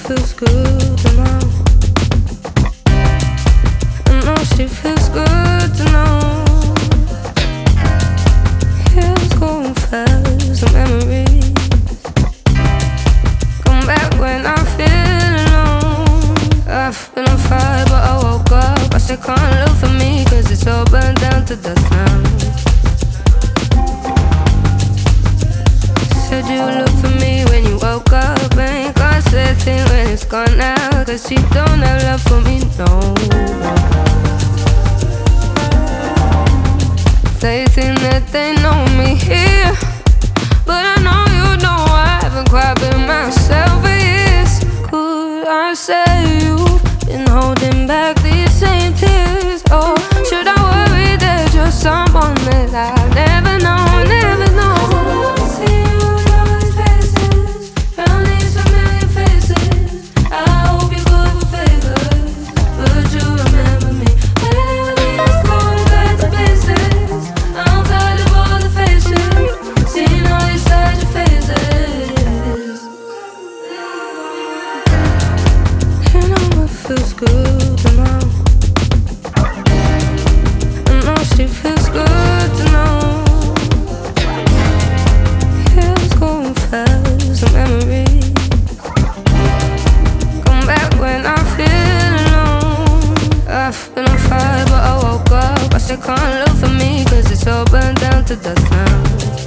feels good to know. I know she feels good to know. Years going fast, the memories come back when I feel alone. I've been on fire, but I woke up. I said, can't look for me, cause it's all burned down to dust now. Said you look for me when you woke up. Ain't got that thing when it's gone now, cause you don't have love for me, no. They think that they know me here, but I know you know I haven't quite been myself for years. Could I say you've been holding back these same tears? Or should I worry there's just someone that I'll never know, never know? Feels good to know. I know she feels good to know. Years going fast, the memories come back when I feel alone. I've been on fire, but I woke up. I said, can't look for me, cause it's all burned down to dust now.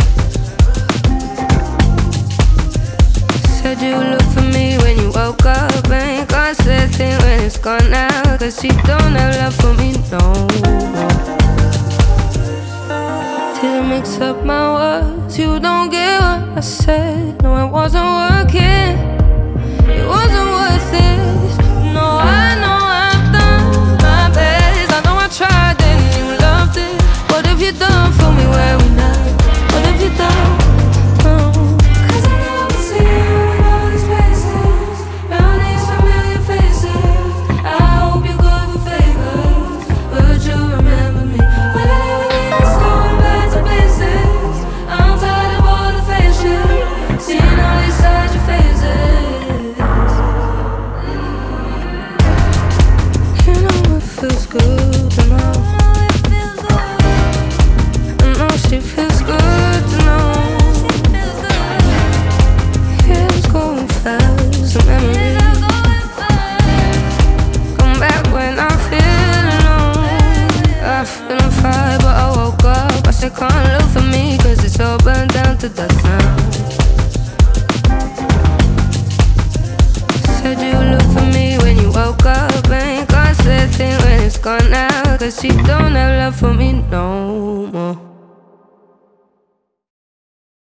Said you look for me when you woke up. Ain't got that thing when it's gone now, cause you don't have love for me, no. Didn't mix up my words, you don't get what I said. No, it wasn't working, it wasn't worth it. No, I know I've done my best. I know I tried and you loved it. What have you done for me, where we now? What have you done? Feels good to know. I know she feels good to know. Years going fast, the memories come back when I feel alone. I've been on fire, but I woke up. I said, can't look for me, cause it's all burned down to dust now. Said you look for me when you woke up. Ain't got that thing when it's gone now, cause you don't have love for me, no.